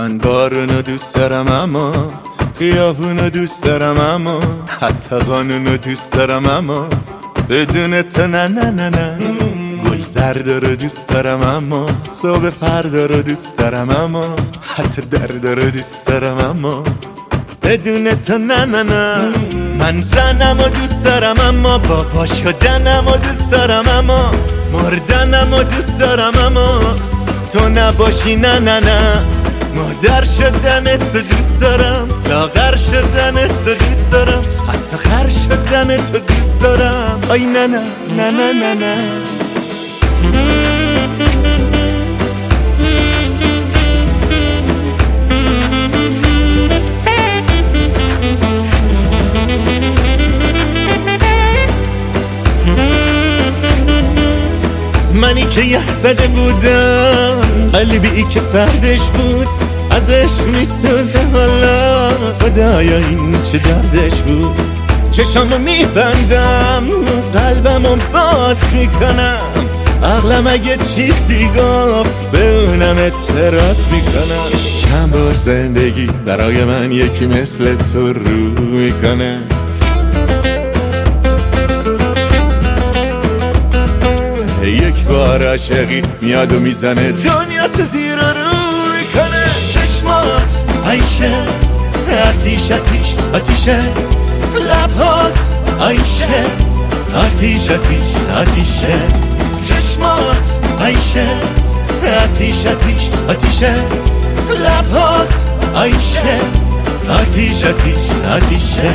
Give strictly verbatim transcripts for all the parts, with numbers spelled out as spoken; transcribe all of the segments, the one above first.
من بارونو دوست دارم اما خیابونو دوست دارم اما حتی قانونو دوست دارم اما بدون تو نه نه نه نه. گل زرد رو دوست دارم اما صبح فردا رو دوست دارم اما حتی درد رو دوست دارم اما بدون تو نه نه نه. من زنم و دوست دارم اما بابا شدنم و دوست دارم اما مردنم و دوست دارم اما تو نباشی نه نه نه. مادر شدن تو دوست دارم، لاغر شدن تو دوست دارم، حتی خر شدن تو دوست دارم. آی نه نه نه نه نه نه. منی که یخ زده بودم، قلبی که سردش بود، از عشق میسوزه حالا، خدایا این چه دردش بود. چشامو میبندم، قلبمو باز میکنم، عقلم اگه چیزی گفت به اونم اعتراض میکنم. چند بار زندگی برای من یکی مثل تو رو میکنه، یک بار عاشقی میاد و میزنه دنیا تو زیر رو میکنه. چشمات عیشه آتیش آتیش آتیشه، لبات عیشه آتیش آتیش آتیشه. چشمات عیشه آتیش آتیش آتیشه، لبات عیشه آتیش آتیش آتیشه.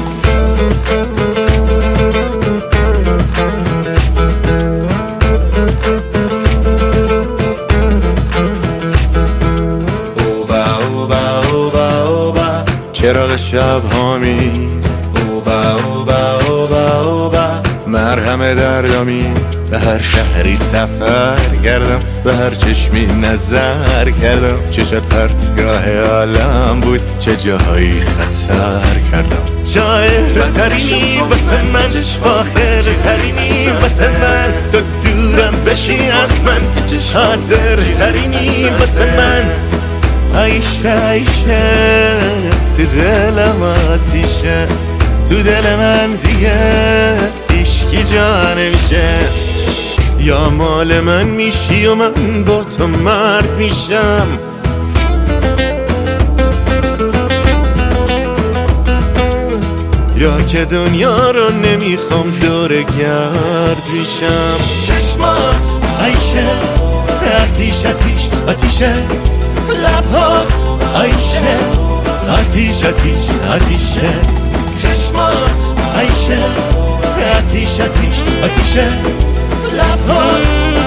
چراغ شب هامی اوبا اوبا اوبا اوبا، مرهم دردامی. به هر شهری سفر کردم، به هر چشمی نظر کردم، چشت پرتگاه عالم بود، چه جاهایی خطر کردم. شاعر ترینی واسه من، فاخر ترینی واسه من، تو دورم بشی از من، حاضر ترینی واسه من. عیشه عیشه تو دلم آتیشه، تو دل من دیگه عشقی جا نمیشه. یا مال من میشی و من با تو مرد میشم، یا که دنیا رو نمیخوام دور گرد میشم. چشمات عیشه آتیش آتیش آتیشه، لبات عیشه آتیش آتیش آتیشه. چشمات عیشه آتیش آتیش آتیشه، لبات